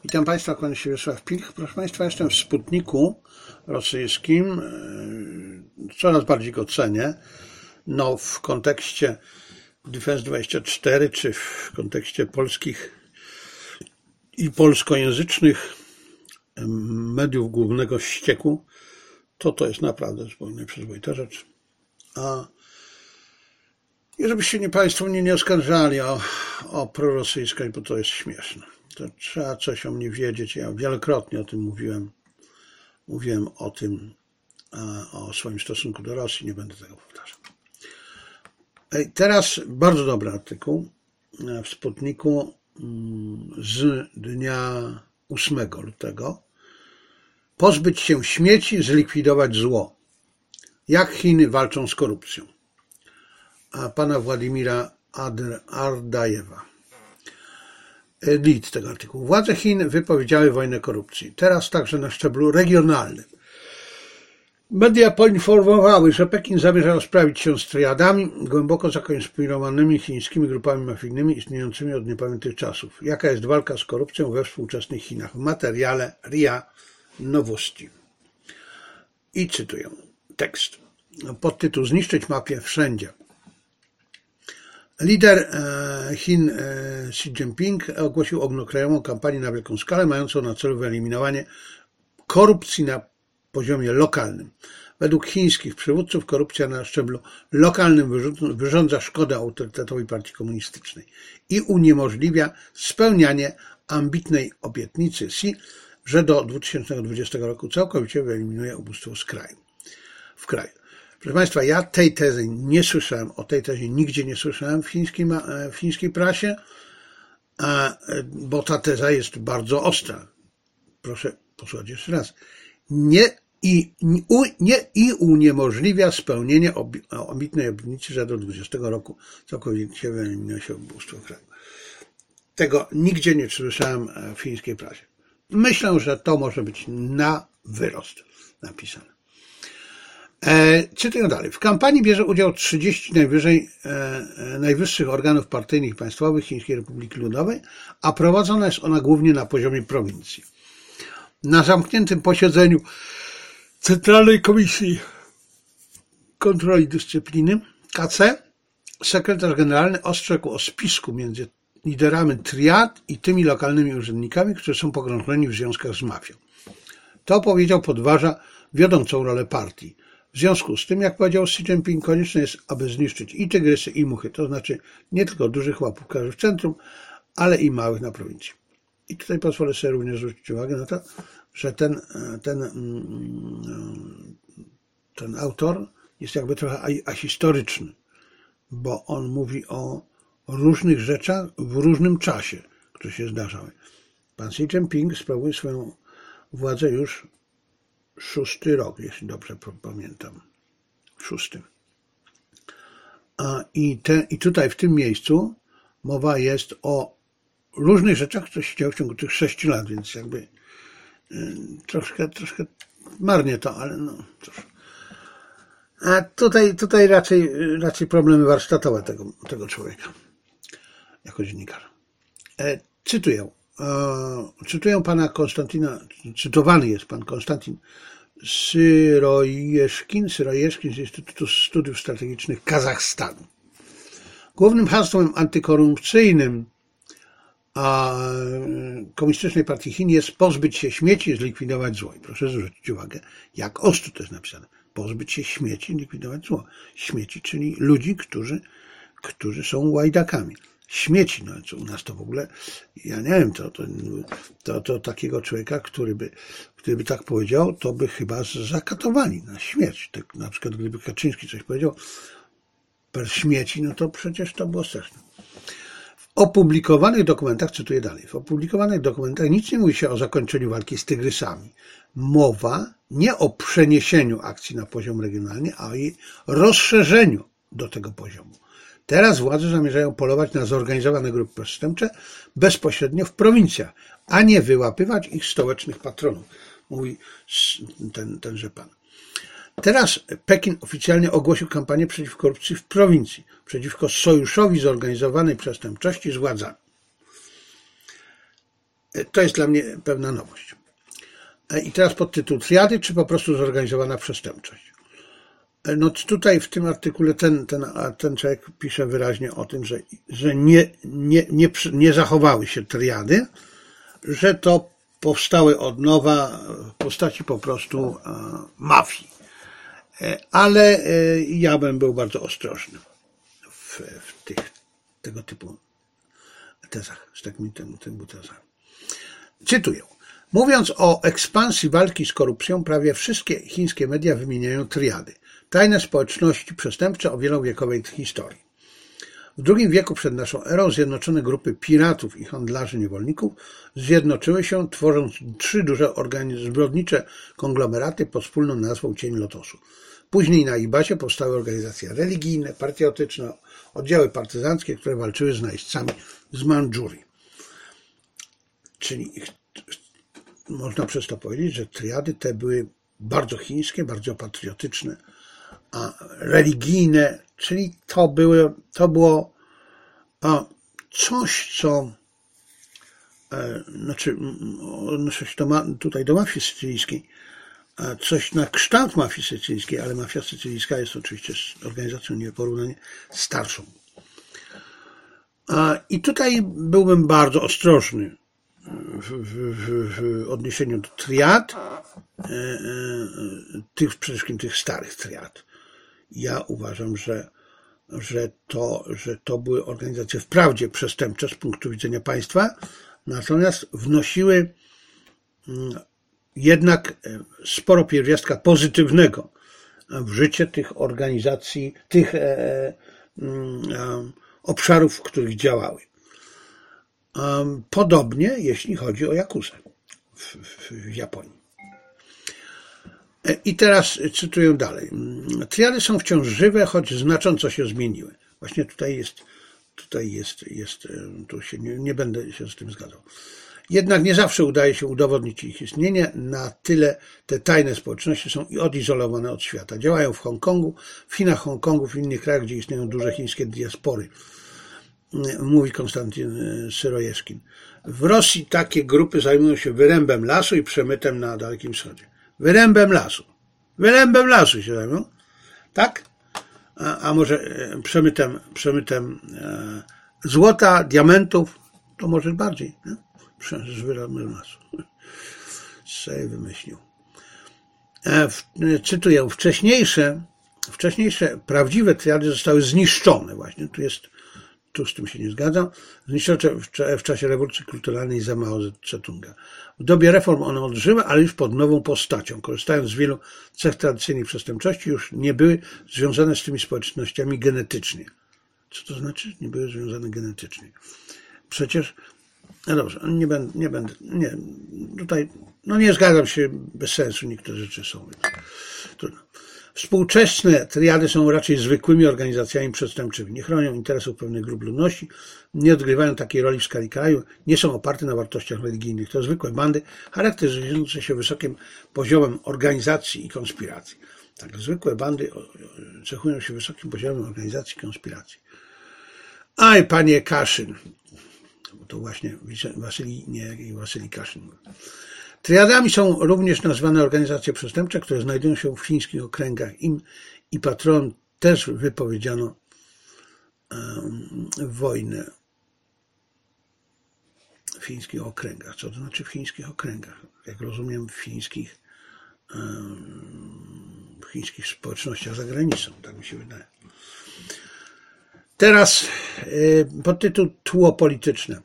Witam Państwa, kłaniam się Wiesław Pilch. Proszę Państwa, jestem w Sputniku rosyjskim. Coraz bardziej go cenię. No, w kontekście Defense24, czy w kontekście polskich i polskojęzycznych mediów głównego ścieku, to jest naprawdę zupełnie przyzwoita rzecz. I żebyście Państwo mnie nie oskarżali o prorosyjskość, bo to jest śmieszne. To trzeba coś o mnie wiedzieć. Ja wielokrotnie o tym mówiłem. Mówiłem o tym, o swoim stosunku do Rosji. Nie będę tego powtarzał. Teraz bardzo dobry artykuł w Sputniku z dnia 8 lutego. Pozbyć się śmieci, zlikwidować zło. Jak Chiny walczą z korupcją. Pana Władimira Ardajewa. Lead tego artykułu. Władze Chin wypowiedziały wojnę korupcji. Teraz także na szczeblu regionalnym. Media poinformowały, że Pekin zamierza rozprawić się z triadami głęboko zakonspirowanymi chińskimi grupami mafijnymi istniejącymi od niepamiętnych czasów. Jaka jest walka z korupcją we współczesnych Chinach? W materiale RIA Nowości. I cytuję tekst. Podtytuł: Zniszczyć mafię wszędzie. Lider Chin Xi Jinping ogłosił ogólnokrajową kampanię na wielką skalę, mającą na celu wyeliminowanie korupcji na poziomie lokalnym. Według chińskich przywódców korupcja na szczeblu lokalnym wyrządza szkodę autorytetowi partii komunistycznej i uniemożliwia spełnianie ambitnej obietnicy Xi, że do 2020 roku całkowicie wyeliminuje ubóstwo w kraju. Proszę Państwa, ja tej tezy nie słyszałem, o tej tezie nigdzie nie słyszałem w chińskiej prasie, bo ta teza jest bardzo ostra. Proszę posłuchać jeszcze raz. Nie uniemożliwia spełnienie ambitnej obietnicy, że do 2020 roku całkowicie wyeliminuje się ubóstwo w kraju. Tego nigdzie nie słyszałem w chińskiej prasie. Myślę, że to może być na wyrost napisane. Cytuję dalej. W kampanii bierze udział 30 najwyższych organów partyjnych i państwowych Chińskiej Republiki Ludowej, a prowadzona jest ona głównie na poziomie prowincji. Na zamkniętym posiedzeniu Centralnej Komisji Kontroli Dyscypliny KC sekretarz generalny ostrzegł o spisku między liderami triad i tymi lokalnymi urzędnikami, którzy są pogrążeni w związkach z mafią. To, powiedział, podważa wiodącą rolę partii. W związku z tym, jak powiedział Xi Jinping, konieczne jest, aby zniszczyć i tygrysy, i muchy, to znaczy nie tylko dużych łapówkarzy w centrum, ale i małych na prowincji. I tutaj pozwolę sobie również zwrócić uwagę na to, że ten autor jest jakby trochę ahistoryczny, bo on mówi o różnych rzeczach w różnym czasie, które się zdarzały. Pan Xi Jinping sprawuje swoją władzę już 6. rok, jeśli dobrze pamiętam. 6. I tutaj w tym miejscu mowa jest o różnych rzeczach, które się działy w ciągu tych 6 lat, więc jakby troszkę marnie to, ale no cóż. A tutaj raczej problemy warsztatowe tego człowieka jako dziennikarza. Cytuję pana Konstantina, cytowany jest pan Konstantin Syrojeszkin z Instytutu Studiów Strategicznych Kazachstanu. Głównym hasłem antykorupcyjnym Komunistycznej Partii Chin jest pozbyć się śmieci, zlikwidować zło. I proszę zwrócić uwagę, jak ostro to jest napisane. Pozbyć się śmieci, zlikwidować zło. Śmieci, czyli ludzi, którzy są łajdakami. Śmieci, no co u nas to w ogóle, ja nie wiem, to takiego człowieka, który by tak powiedział, to by chyba zakatowali na śmierć. Tak, na przykład gdyby Kaczyński coś powiedział per śmieci, no to przecież to było straszne. W opublikowanych dokumentach, cytuję dalej, w opublikowanych dokumentach nic nie mówi się o zakończeniu walki z tygrysami. Mowa nie o przeniesieniu akcji na poziom regionalny, a o jej rozszerzeniu do tego poziomu. Teraz władze zamierzają polować na zorganizowane grupy przestępcze bezpośrednio w prowincjach, a nie wyłapywać ich stołecznych patronów, mówi tenże pan. Teraz Pekin oficjalnie ogłosił kampanię przeciw korupcji w prowincji, przeciwko sojuszowi zorganizowanej przestępczości z władzami. To jest dla mnie pewna nowość. I teraz podtytuł: triady, czy po prostu zorganizowana przestępczość? No tutaj w tym artykule ten człowiek pisze wyraźnie o tym, że nie zachowały się triady, że to powstały od nowa w postaci po prostu mafii. Ale ja bym był bardzo ostrożny w tego typu tezach, z takimi tezami. Cytuję. Mówiąc o ekspansji walki z korupcją, prawie wszystkie chińskie media wymieniają triady. Tajne społeczności przestępcze o wielowiekowej historii. W II wieku przed naszą erą zjednoczone grupy piratów i handlarzy niewolników zjednoczyły się, tworząc 3 duże zbrodnicze konglomeraty pod wspólną nazwą Cień Lotosu. Później na ich bazie powstały organizacje religijne, patriotyczne, oddziały partyzanckie, które walczyły z najeźdźcami z Mandżurii. Czyli można przez to powiedzieć, że triady te były bardzo chińskie, bardzo patriotyczne, a religijne, czyli to było coś, co odnoszę się tutaj do mafii sycylijskiej, coś na kształt mafii sycylijskiej, ale mafia sycylijska jest oczywiście organizacją nieporównanie starszą. I tutaj byłbym bardzo ostrożny w odniesieniu do triad, przede wszystkim tych starych triad. Ja uważam, że to były organizacje wprawdzie przestępcze z punktu widzenia państwa, natomiast wnosiły jednak sporo pierwiastka pozytywnego w życie tych organizacji, tych obszarów, w których działały. Podobnie jeśli chodzi o Jakuzę w Japonii. I teraz cytuję dalej. Triady są wciąż żywe, choć znacząco się zmieniły. Właśnie tu się nie będę się z tym zgadzał. Jednak nie zawsze udaje się udowodnić ich istnienie, na tyle te tajne społeczności są odizolowane od świata. Działają w Hongkongu, w Chinach, Hongkongu, w innych krajach, gdzie istnieją duże chińskie diaspory, mówi Konstantyn Syrojewskin. W Rosji takie grupy zajmują się wyrębem lasu i przemytem na Dalekim Wschodzie. Wyrębem lasu się zajmują, tak? A może przemytem złota, diamentów, to może bardziej, nie? Z wyrębem lasu. Sobie wymyślił. Cytuję, wcześniejsze prawdziwe triady zostały zniszczone właśnie. Tu z tym się nie zgadzam. Zniszczone w czasie rewolucji kulturalnej za Mao Tse-tunga. W dobie reform one odżyły, ale już pod nową postacią. Korzystając z wielu cech tradycyjnej przestępczości, już nie były związane z tymi społecznościami genetycznie. Co to znaczy? Nie były związane genetycznie. Przecież, no dobrze, nie zgadzam się, bez sensu niektóre rzeczy są. Trudno. Współczesne triady są raczej zwykłymi organizacjami przestępczymi. Nie chronią interesów pewnych grup ludności, nie odgrywają takiej roli w skali kraju, nie są oparte na wartościach religijnych. To zwykłe bandy charakteryzujące się wysokim poziomem organizacji i konspiracji. Tak, zwykłe bandy cechują się wysokim poziomem organizacji i konspiracji. Aj, panie Kaszyn. To właśnie Wasylij Kaszyn. Triadami są również nazwane organizacje przestępcze, które znajdują się w chińskich okręgach. Im i patronom też wypowiedziano wojnę w chińskich okręgach. Co to znaczy w chińskich okręgach? Jak rozumiem, w chińskich społecznościach za granicą, tak mi się wydaje. Teraz podtytuł Tło polityczne.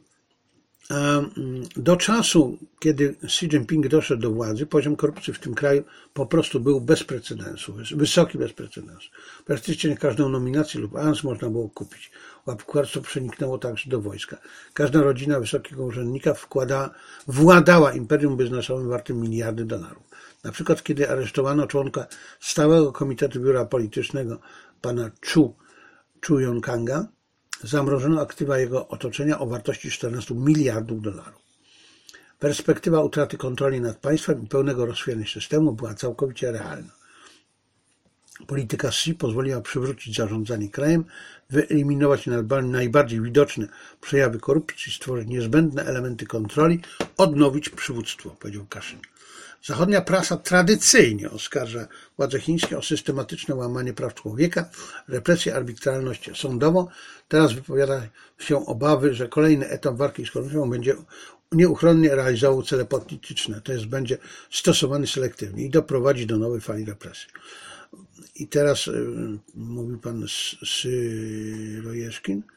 Do czasu, kiedy Xi Jinping doszedł do władzy, poziom korupcji w tym kraju po prostu był bez precedensu, wysoki bez precedensu. Praktycznie każdą nominację lub awans można było kupić. Łapówkarstwo przeniknęło także do wojska. Każda rodzina wysokiego urzędnika władała imperium biznesowym wartym miliardy dolarów. Na przykład, kiedy aresztowano członka stałego komitetu biura politycznego pana Chu Yongkanga, zamrożono aktywa jego otoczenia o wartości 14 miliardów dolarów. Perspektywa utraty kontroli nad państwem i pełnego rozchwiania systemu była całkowicie realna. Polityka Xi pozwoliła przywrócić zarządzanie krajem, wyeliminować najbardziej widoczne przejawy korupcji, stworzyć niezbędne elementy kontroli, odnowić przywództwo, powiedział Kaszin. Zachodnia prasa tradycyjnie oskarża władze chińskie o systematyczne łamanie praw człowieka, represję, arbitralność sądową. Teraz wypowiada się obawy, że kolejny etap walki z korupcją będzie nieuchronnie realizował cele polityczne, to jest będzie stosowany selektywnie i doprowadzi do nowej fali represji. I teraz mówi pan Syrojeszkin.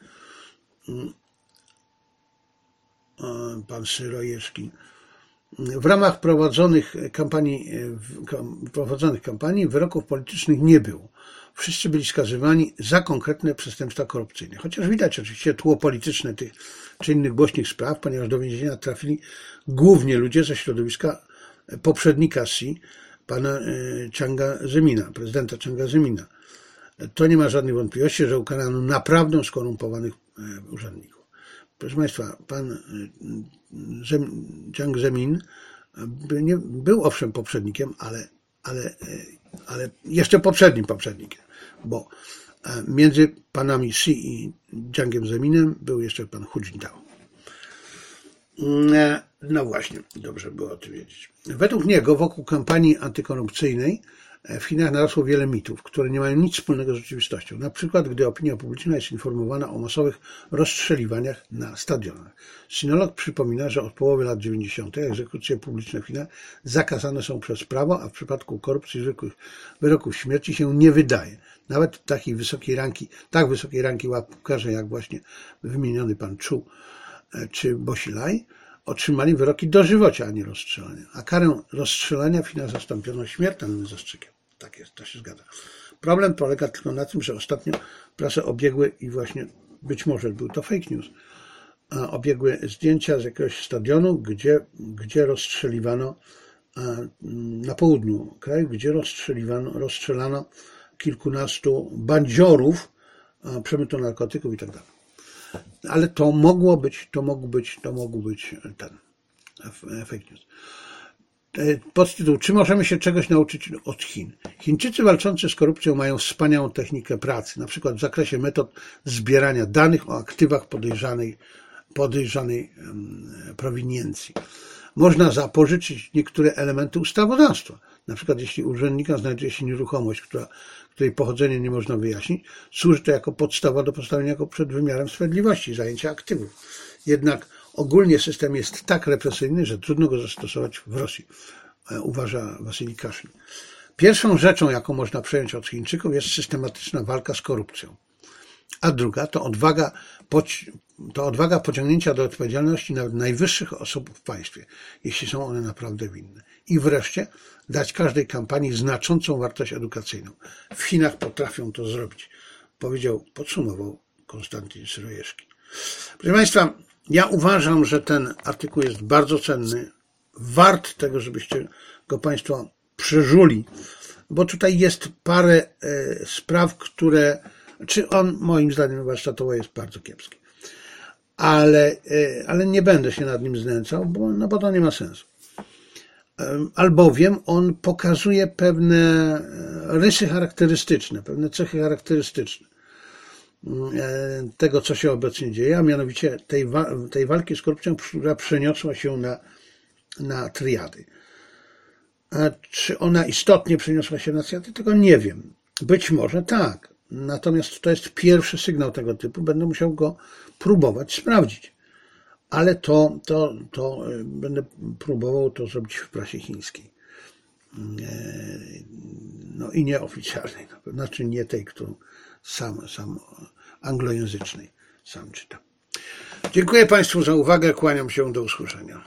W ramach prowadzonych kampanii wyroków politycznych nie było. Wszyscy byli skazywani za konkretne przestępstwa korupcyjne. Chociaż widać oczywiście tło polityczne tych czy innych głośnych spraw, ponieważ do więzienia trafili głównie ludzie ze środowiska poprzednika Xi, pana Chianga Zemina, prezydenta Chianga Zemina. To nie ma żadnych wątpliwości, że ukarano naprawdę skorumpowanych urzędników. Proszę Państwa, pan Chiang Zemin był owszem poprzednikiem, ale jeszcze poprzednikiem, bo między panami Xi i Chiangiem Zeminem był jeszcze pan Hu Jintao. No właśnie, dobrze było o tym wiedzieć. Według niego wokół kampanii antykorupcyjnej w Chinach narosło wiele mitów, które nie mają nic wspólnego z rzeczywistością. Na przykład, gdy opinia publiczna jest informowana o masowych rozstrzeliwaniach na stadionach. Sinolog przypomina, że od połowy lat 90. egzekucje publiczne w Chinach zakazane są przez prawo, a w przypadku korupcji zwykłych wyroków śmierci się nie wydaje. Nawet tak wysokiej rangi łapkarze jak właśnie wymieniony pan Chu czy Bo Xilai otrzymali wyroki dożywocia, a nie rozstrzelania. A karę rozstrzelania w Chinach zastąpiono śmiertelnym zastrzykiem. Tak jest, to się zgadza. Problem polega tylko na tym, że ostatnio prasę obiegły i właśnie być może był to fake news, obiegły zdjęcia z jakiegoś stadionu, gdzie rozstrzeliwano na południu kraju, gdzie rozstrzelano kilkunastu bandziorów, przemytu narkotyków i tak dalej. Ale to mógł być ten fake news. Podtytuł: czy możemy się czegoś nauczyć od Chin? Chińczycy walczący z korupcją mają wspaniałą technikę pracy, na przykład w zakresie metod zbierania danych o aktywach podejrzanej prowiniencji. Można zapożyczyć niektóre elementy ustawodawstwa. Na przykład jeśli u urzędnika znajduje się nieruchomość, której pochodzenie nie można wyjaśnić, służy to jako podstawa do postawienia go przed wymiarem sprawiedliwości, zajęcia aktywów. Jednak ogólnie system jest tak represyjny, że trudno go zastosować w Rosji, uważa Wasilij Kaszin. Pierwszą rzeczą, jaką można przejąć od Chińczyków, jest systematyczna walka z korupcją. A druga to odwaga pociągnięcia do odpowiedzialności nawet najwyższych osób w państwie, jeśli są one naprawdę winne. I wreszcie dać każdej kampanii znaczącą wartość edukacyjną. W Chinach potrafią to zrobić, podsumował Konstantyn Syrojeszkin. Proszę Państwa, ja uważam, że ten artykuł jest bardzo cenny, wart tego, żebyście go Państwo przeżuli, bo tutaj jest parę spraw, on moim zdaniem warsztatowo jest bardzo kiepski. Ale nie będę się nad nim znęcał, bo to nie ma sensu. Albowiem on pokazuje pewne rysy charakterystyczne, pewne cechy charakterystyczne tego, co się obecnie dzieje, a mianowicie tej walki z korupcją, która przeniosła się na triady. A czy ona istotnie przeniosła się na triady? Tego nie wiem. Być może tak. Natomiast to jest pierwszy sygnał tego typu. Będę musiał go próbować sprawdzić. Ale to będę próbował to zrobić w prasie chińskiej. No i nieoficjalnej. Znaczy nie tej, którą sam anglojęzycznej sam czytam. Dziękuję Państwu za uwagę. Kłaniam się, do usłyszenia.